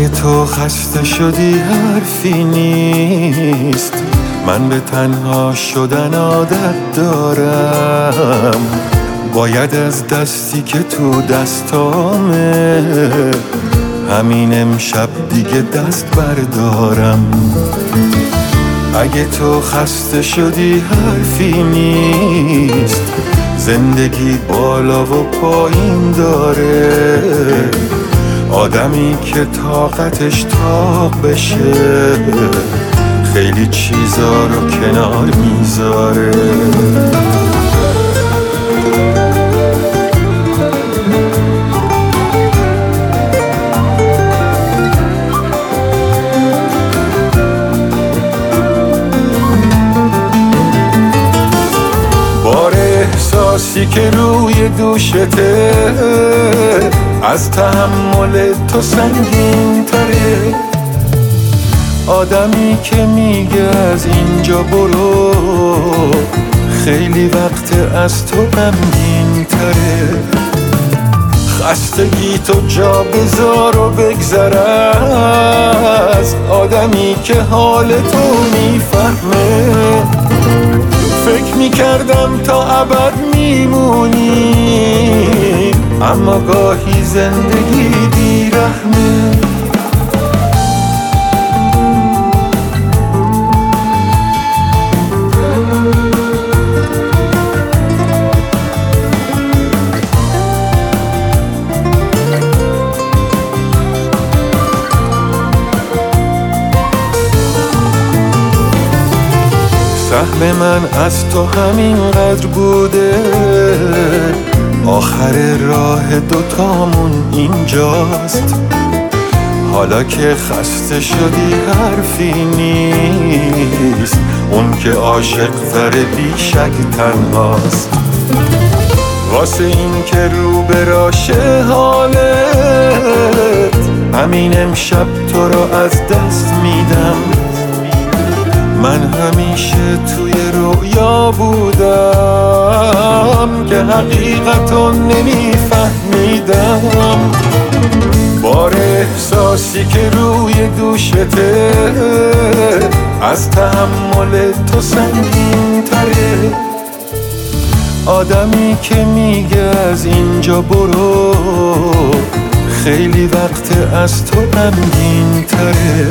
اگه تو خسته شدی حرفی نیست، من به تنها شدن عادت دارم. باید از دستی که تو دستامه همین امشب دیگه دست بردارم. اگه تو خسته شدی حرفی نیست، زندگی بالا و پایین داره. آدمی که طاقتش طاق بشه خیلی چیزا رو کنار میذاره. بار احساسی که روی دوشته از تحمل تو سنگین تره. آدمی که میگه از اینجا برو خیلی وقت از تو غمگین تره. خستگی تو جا بذار و بگذر از آدمی که حال تو میفهمه. فکر میکردم تا ابد میمونی، اما گاهی زندگی بیرحمه. سهم من از تو همینقدر بوده، آخر راه دوتامون اینجاست. حالا که خسته شدی حرفی نیست، اون که عاشق تره بیشک تنهاست. واسه این که رو براشه حالت، همین امشب تو رو از دست میدم. من همیشه توی رویا بودم که حقیقتو نمیفهمیدم. بار احساسی که روی دوشته از تحمل تو سنگین تره. آدمی که میگه از اینجا برو خیلی وقت از تو غمگین تره.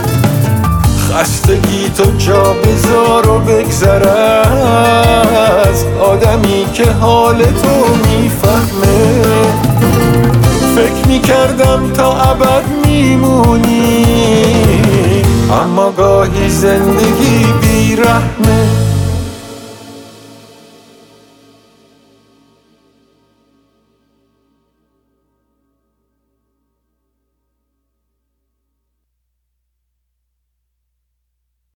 خستگی تو جا بذار و بگذر از آدمی که حال تو میفهمه. فکر میکردم تا ابد میمونی، اما گاهی زندگی بیرحمه.